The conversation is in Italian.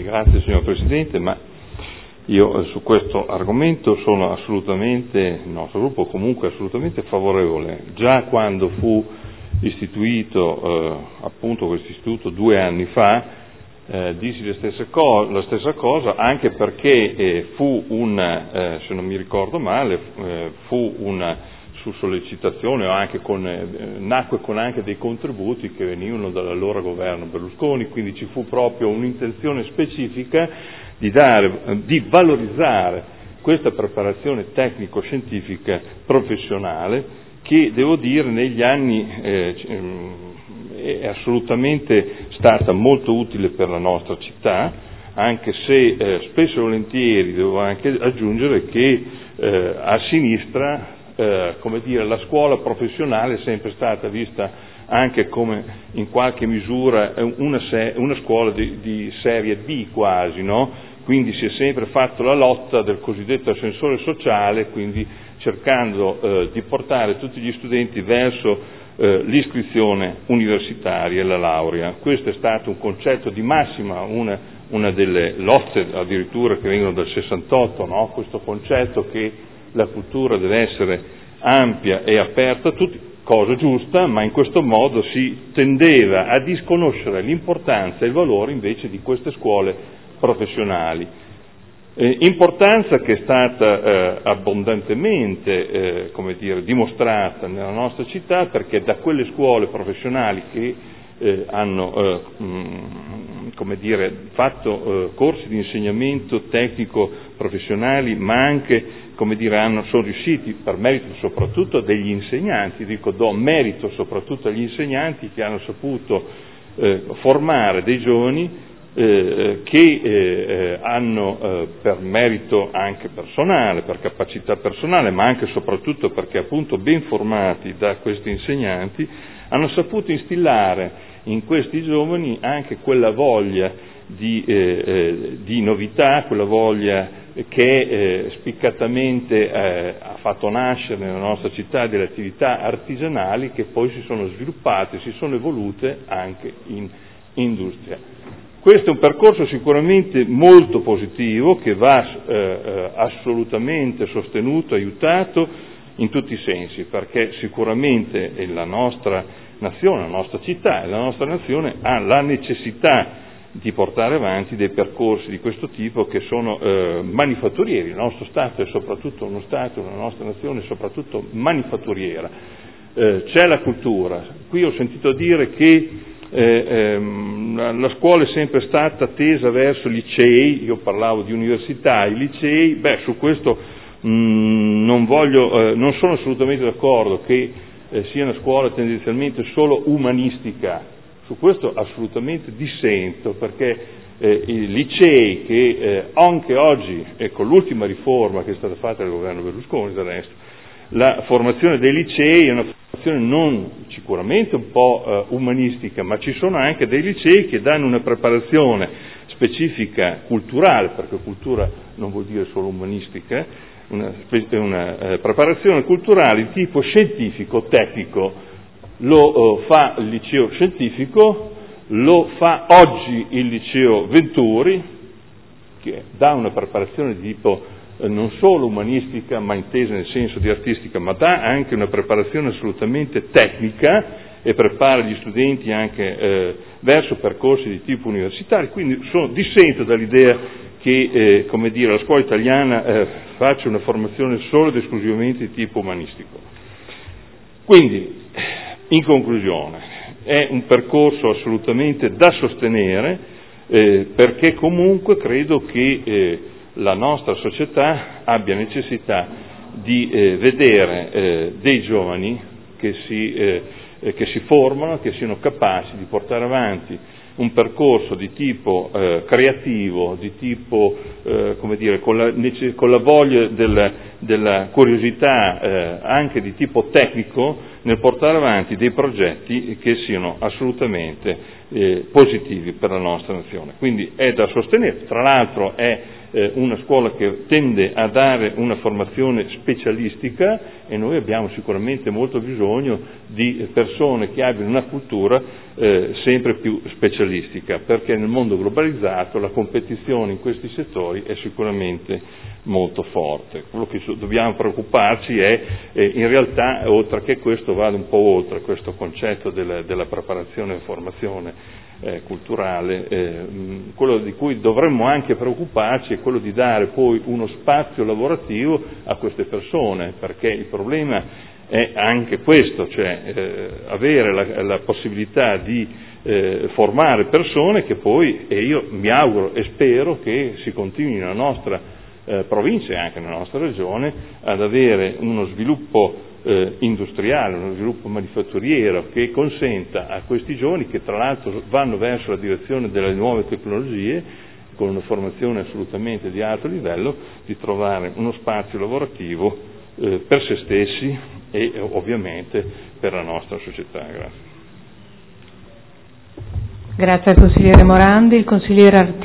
Grazie signor Presidente, ma io su questo argomento sono assolutamente, il nostro gruppo comunque assolutamente favorevole. Già quando fu istituito appunto questo istituto 2 anni fa, dissi la stessa cosa, anche perché fu se non mi ricordo male, su sollecitazione o anche nacque con anche dei contributi che venivano dall'allora governo Berlusconi, quindi ci fu proprio un'intenzione specifica di valorizzare questa preparazione tecnico-scientifica professionale che, devo dire, negli anni è assolutamente stata molto utile per la nostra città, anche se spesso e volentieri devo anche aggiungere che a sinistra la scuola professionale è sempre stata vista anche come in qualche misura una scuola di serie B quasi, no? Quindi si è sempre fatto la lotta del cosiddetto ascensore sociale, quindi cercando di portare tutti gli studenti verso l'iscrizione universitaria e la laurea. Questo è stato un concetto di massima, una delle lotte addirittura che vengono dal 68, no? Questo concetto che la cultura deve essere ampia e aperta a tutti, cosa giusta, ma in questo modo si tendeva a disconoscere l'importanza e il valore invece di queste scuole professionali. Importanza che è stata abbondantemente dimostrata nella nostra città, perché da quelle scuole professionali che hanno fatto corsi di insegnamento tecnico professionali, ma anche sono riusciti, per merito soprattutto degli insegnanti, do merito soprattutto agli insegnanti che hanno saputo formare dei giovani che hanno per merito anche personale, per capacità personale, ma anche e soprattutto perché appunto ben formati da questi insegnanti, hanno saputo instillare in questi giovani anche quella voglia di novità, quella voglia che spiccatamente ha fatto nascere nella nostra città delle attività artigianali che poi si sono sviluppate, si sono evolute anche in industria. Questo è un percorso sicuramente molto positivo che va assolutamente sostenuto, aiutato in tutti i sensi, perché sicuramente la nostra nazione, la nostra città e la nostra nazione ha la necessità di portare avanti dei percorsi di questo tipo che sono manifatturieri. Il nostro Stato è soprattutto uno Stato, la nostra nazione è soprattutto manifatturiera. C'è la cultura. Qui ho sentito dire che la scuola è sempre stata tesa verso licei, io parlavo di università, i licei, su questo non sono assolutamente d'accordo che sia una scuola tendenzialmente solo umanistica. Su questo assolutamente dissento, perché i licei che anche oggi, con l'ultima riforma che è stata fatta dal governo Berlusconi del resto, la formazione dei licei è una formazione non sicuramente un po' umanistica, ma ci sono anche dei licei che danno una preparazione specifica culturale, perché cultura non vuol dire solo umanistica, una preparazione culturale di tipo scientifico, tecnico. Lo fa il liceo scientifico, lo fa oggi il liceo Venturi, che dà una preparazione di tipo non solo umanistica, ma intesa nel senso di artistica, ma dà anche una preparazione assolutamente tecnica e prepara gli studenti anche verso percorsi di tipo universitario. Quindi dissento dall'idea che la scuola italiana faccia una formazione solo ed esclusivamente di tipo umanistico. Quindi, in conclusione, è un percorso assolutamente da sostenere perché comunque credo che la nostra società abbia necessità di vedere dei giovani che si formano, che siano capaci di portare avanti un percorso di tipo creativo, di tipo con la voglia della curiosità anche di tipo tecnico, nel portare avanti dei progetti che siano assolutamente positivi per la nostra nazione. Quindi è da sostenere, tra l'altro è una scuola che tende a dare una formazione specialistica, e noi abbiamo sicuramente molto bisogno di persone che abbiano una cultura sempre più specialistica, perché nel mondo globalizzato la competizione in questi settori è sicuramente molto forte. Quello che dobbiamo preoccuparci è, in realtà, oltre che questo, vada un po' oltre questo concetto della preparazione e formazione culturale, quello di cui dovremmo anche preoccuparci è quello di dare poi uno spazio lavorativo a queste persone, perché il problema è anche questo, cioè avere la possibilità di formare persone che poi, e io mi auguro e spero che si continui nella nostra provincia e anche nella nostra regione ad avere uno sviluppo industriale, uno sviluppo manifatturiero che consenta a questi giovani, che tra l'altro vanno verso la direzione delle nuove tecnologie con una formazione assolutamente di alto livello, di trovare uno spazio lavorativo per se stessi e ovviamente per la nostra società. Grazie. Grazie al consigliere Morandi. Il consigliere